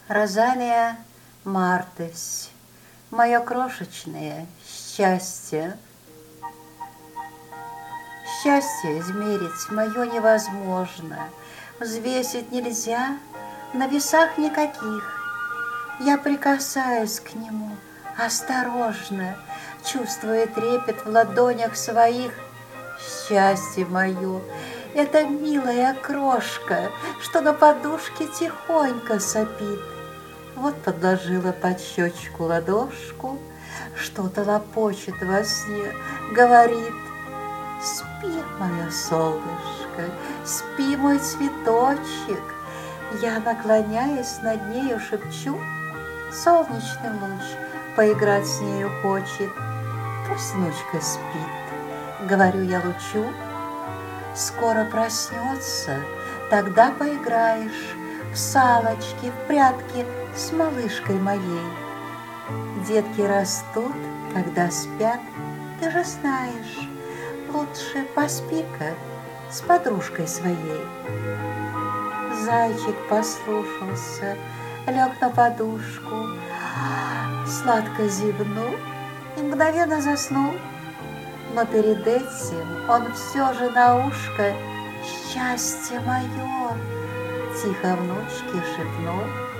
Розалия Мартысь, мое крошечное счастье. Счастье измерить мое невозможно, взвесить нельзя, на весах никаких. Я прикасаюсь к нему осторожно, чувствуя трепет в ладонях своих. Счастье мое — это милая крошка, что на подушке тихонько сопит. Вот подложила под щечку ладошку, что-то лопочет во сне, говорит: спи, мое солнышко, спи, мой цветочек. Я, наклоняясь над нею, шепчу: солнечный луч поиграть с нею хочет. Пусть внучка спит, говорю я лучу. Скоро проснется, тогда поиграешь в салочки, в прятки с малышкой моей. Детки растут, когда спят, ты же знаешь, лучше поспи-ка с подружкой своей. Зайчик послушался, лег на подушку, сладко зевнул и мгновенно заснул. Но перед этим он все же на ушко: счастье мое, тихо внучке шепнул.